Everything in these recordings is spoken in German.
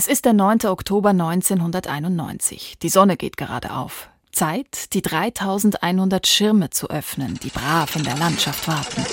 Es ist der 9. Oktober 1991. Die Sonne geht gerade auf. Zeit, die 3100 Schirme zu öffnen, die brav in der Landschaft warten.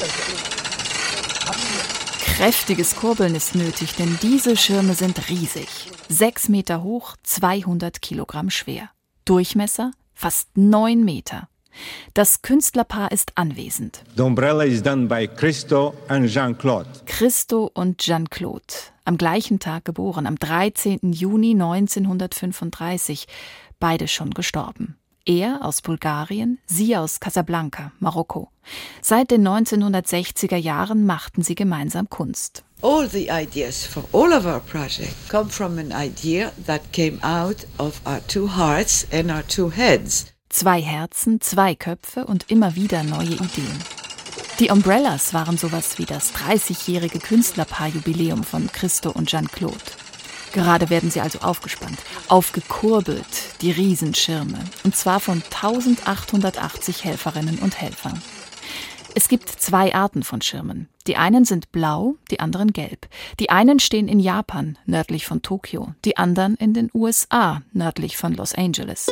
Kräftiges Kurbeln ist nötig, denn diese Schirme sind riesig. 6 Meter hoch, 200 Kilogramm schwer. Durchmesser fast 9 Meter. Das Künstlerpaar ist anwesend. The umbrella is done by Christo and Jean-Claude. Christo und Jean-Claude, am gleichen Tag geboren, am 13. Juni 1935, beide schon gestorben. Er aus Bulgarien, sie aus Casablanca, Marokko. Seit den 1960er Jahren machten sie gemeinsam Kunst. All the ideas for all of our project come from an idea that came out of our two hearts and our two heads. 2 Herzen, 2 Köpfe und immer wieder neue Ideen. Die Umbrellas waren sowas wie das 30-jährige Künstlerpaar-Jubiläum von Christo und Jean-Claude. Gerade werden sie also aufgespannt, aufgekurbelt, die Riesenschirme, und zwar von 1880 Helferinnen und Helfern. Es gibt 2 Arten von Schirmen. Die einen sind blau, die anderen gelb. Die einen stehen in Japan, nördlich von Tokio, die anderen in den USA, nördlich von Los Angeles.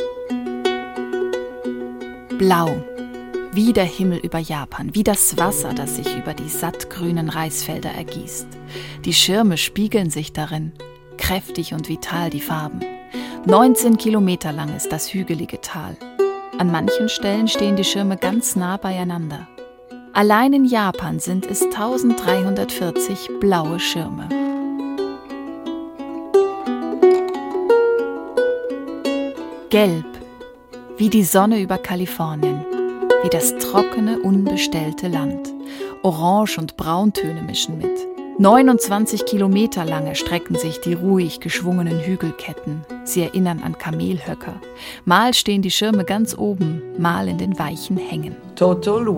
Blau, wie der Himmel über Japan, wie das Wasser, das sich über die sattgrünen Reisfelder ergießt. Die Schirme spiegeln sich darin, kräftig und vital die Farben. 19 Kilometer lang ist das hügelige Tal. An manchen Stellen stehen die Schirme ganz nah beieinander. Allein in Japan sind es 1340 blaue Schirme. Gelb, wie die Sonne über Kalifornien, wie das trockene, unbestellte Land. Orange- und Brauntöne mischen mit. 29 Kilometer lang erstrecken sich die ruhig geschwungenen Hügelketten. Sie erinnern an Kamelhöcker. Mal stehen die Schirme ganz oben, mal in den weichen Hängen. Total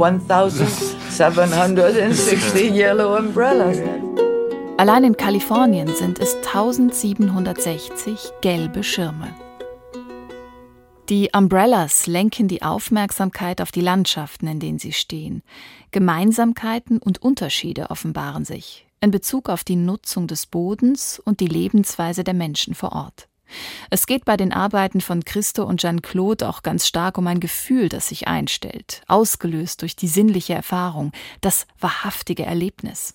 1760 yellow umbrellas. Allein in Kalifornien sind es 1760 gelbe Schirme. Die Umbrellas lenken die Aufmerksamkeit auf die Landschaften, in denen sie stehen. Gemeinsamkeiten und Unterschiede offenbaren sich in Bezug auf die Nutzung des Bodens und die Lebensweise der Menschen vor Ort. Es geht bei den Arbeiten von Christo und Jean-Claude auch ganz stark um ein Gefühl, das sich einstellt, ausgelöst durch die sinnliche Erfahrung, das wahrhaftige Erlebnis.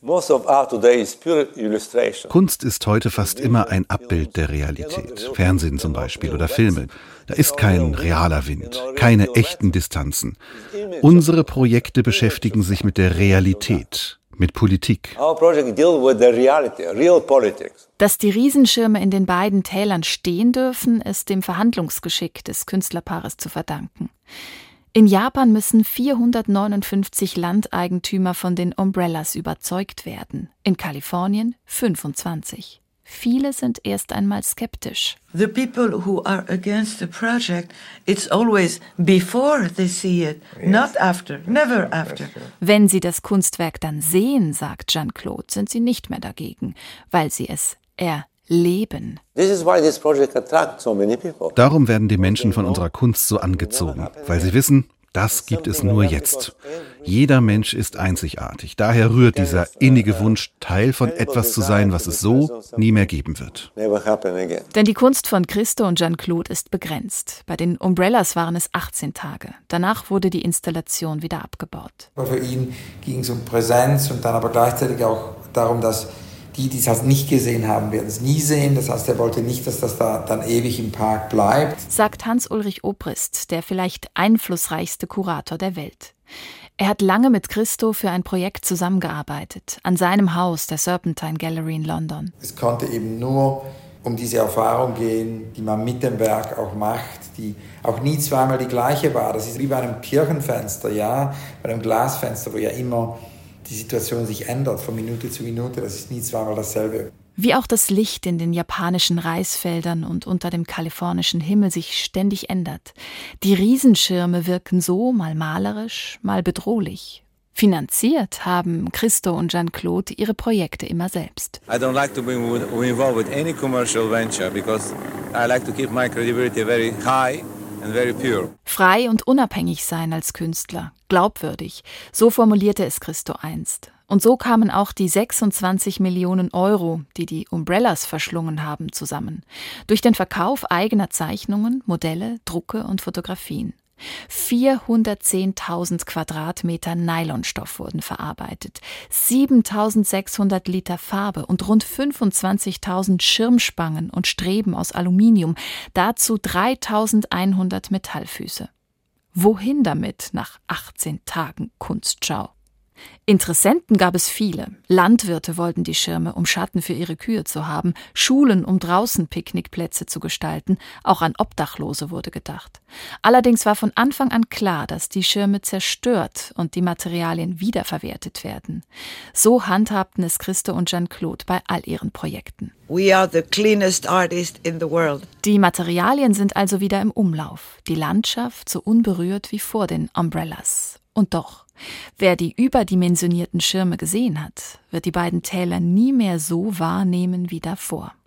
Kunst ist heute fast immer ein Abbild der Realität. Fernsehen zum Beispiel oder Filme. Da ist kein realer Wind, keine echten Distanzen. Unsere Projekte beschäftigen sich mit der Realität, mit Politik. Dass die Riesenschirme in den beiden Tälern stehen dürfen, ist dem Verhandlungsgeschick des Künstlerpaares zu verdanken. In Japan müssen 459 Landeigentümer von den Umbrellas überzeugt werden, in Kalifornien 25. Viele sind erst einmal skeptisch. The people who are against the project, it's always before they see it, not after, never after. Wenn sie das Kunstwerk dann sehen, sagt Jean-Claude, sind sie nicht mehr dagegen, weil sie es erleben. Darum werden die Menschen von unserer Kunst so angezogen, weil sie wissen, das gibt es nur jetzt. Jeder Mensch ist einzigartig. Daher rührt dieser innige Wunsch, Teil von etwas zu sein, was es so nie mehr geben wird. Denn die Kunst von Christo und Jean-Claude ist begrenzt. Bei den Umbrellas waren es 18 Tage. Danach wurde die Installation wieder abgebaut. Für ihn ging es um Präsenz und dann aber gleichzeitig auch darum, dass die es halt nicht gesehen haben, werden es nie sehen. Das heißt, er wollte nicht, dass das da dann ewig im Park bleibt. Sagt Hans-Ulrich Obrist, der vielleicht einflussreichste Kurator der Welt. Er hat lange mit Christo für ein Projekt zusammengearbeitet, an seinem Haus, der Serpentine Gallery in London. Es konnte eben nur um diese Erfahrung gehen, die man mit dem Werk auch macht, die auch nie zweimal die gleiche war. Das ist wie bei einem Kirchenfenster, ja, bei einem Glasfenster, wo ja immer die Situation sich ändert von Minute zu Minute, das ist nie zweimal dasselbe. Wie auch das Licht in den japanischen Reisfeldern und unter dem kalifornischen Himmel sich ständig ändert. Die Riesenschirme wirken so mal malerisch, mal bedrohlich. Finanziert haben Christo und Jean-Claude ihre Projekte immer selbst. I don't like to be involved with any commercial venture because I like to keep my credibility very high. Frei und unabhängig sein als Künstler, glaubwürdig, so formulierte es Christo einst. Und so kamen auch die 26 Millionen Euro, die die Umbrellas verschlungen haben, zusammen. Durch den Verkauf eigener Zeichnungen, Modelle, Drucke und Fotografien. 410.000 Quadratmeter Nylonstoff wurden verarbeitet, 7.600 Liter Farbe und rund 25.000 Schirmspangen und Streben aus Aluminium, dazu 3.100 Metallfüße. Wohin damit nach 18 Tagen Kunstschau? Interessenten gab es viele. Landwirte wollten die Schirme, um Schatten für ihre Kühe zu haben, Schulen, um draußen Picknickplätze zu gestalten, auch an Obdachlose wurde gedacht. Allerdings war von Anfang an klar, dass die Schirme zerstört und die Materialien wiederverwertet werden. So handhabten es Christo und Jeanne-Claude bei all ihren Projekten. We are the cleanest artists in the world. Die Materialien sind also wieder im Umlauf, die Landschaft so unberührt wie vor den Umbrellas. Und doch, wer die überdimensionierten Schirme gesehen hat, wird die beiden Täler nie mehr so wahrnehmen wie davor.